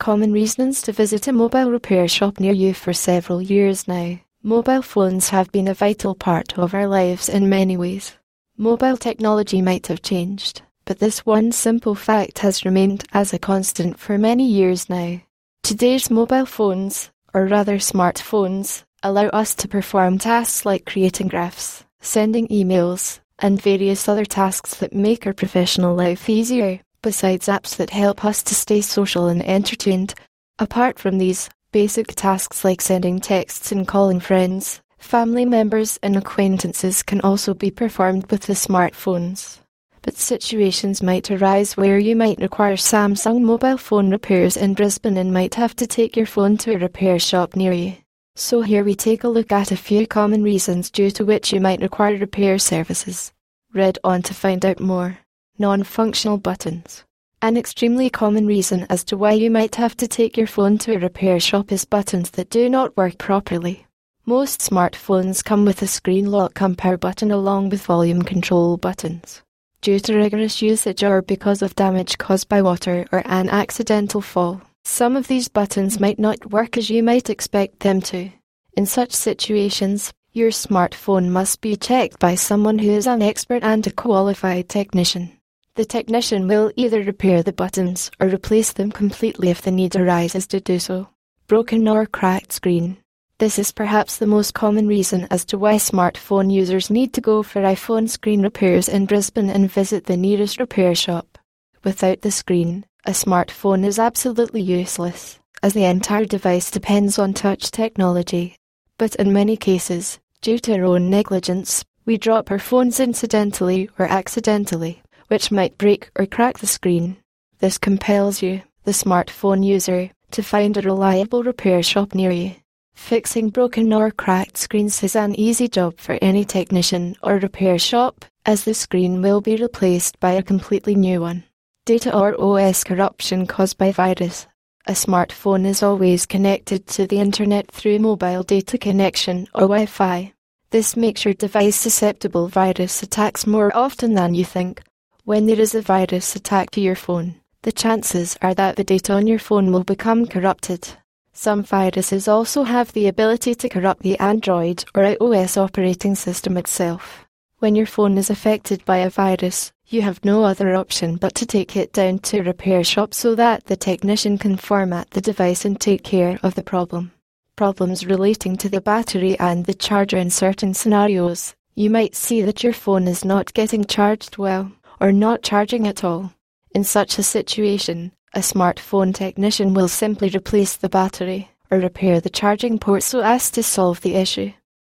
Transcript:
common reasons to visit a mobile repair shop near you. For several years now, mobile phones have been a vital part of our lives in many ways. Mobile technology might have changed, but this one simple fact has remained as a constant for many years now. Today's mobile phones, or rather smartphones, allow us to perform tasks like creating graphs, sending emails, and various other tasks that make our professional life easier, besides apps that help us to stay social and entertained. Apart from these basic tasks like sending texts and calling friends, family members and acquaintances can also be performed with the smartphones. But situations might arise where you might require Samsung mobile phone repairs in Brisbane and might have to take your phone to a repair shop near you. So here we take a look at a few common reasons due to which you might require repair services. Read on to find out more. Non-functional buttons. An extremely common reason as to why you might have to take your phone to a repair shop is buttons that do not work properly. Most smartphones come with a screen lock and power button along with volume control buttons. Due to rigorous usage or because of damage caused by water or an accidental fall, some of these buttons might not work as you might expect them to. In such situations, your smartphone must be checked by someone who is an expert and a qualified technician. The technician will either repair the buttons or replace them completely if the need arises to do so. Broken or cracked screen. This is perhaps the most common reason as to why smartphone users need to go for iPhone screen repairs in Brisbane and visit the nearest repair shop. Without the screen, a smartphone is absolutely useless, as the entire device depends on touch technology. But in many cases, due to our own negligence, we drop our phones incidentally or accidentally, which might break or crack the screen. This compels you, the smartphone user, to find a reliable repair shop near you. Fixing broken or cracked screens is an easy job for any technician or repair shop, as the screen will be replaced by a completely new one. Data or OS corruption caused by virus. A smartphone is always connected to the internet through mobile data connection or Wi-Fi. This makes your device susceptible to virus attacks more often than you think. When there is a virus attack to your phone, the chances are that the data on your phone will become corrupted. Some viruses also have the ability to corrupt the Android or iOS operating system itself. When your phone is affected by a virus, you have no other option but to take it down to a repair shop so that the technician can format the device and take care of the problem. Problems relating to the battery and the charger. In certain scenarios, you might see that your phone is not getting charged well, or not charging at all. In such a situation, a smartphone technician will simply replace the battery, or repair the charging port so as to solve the issue.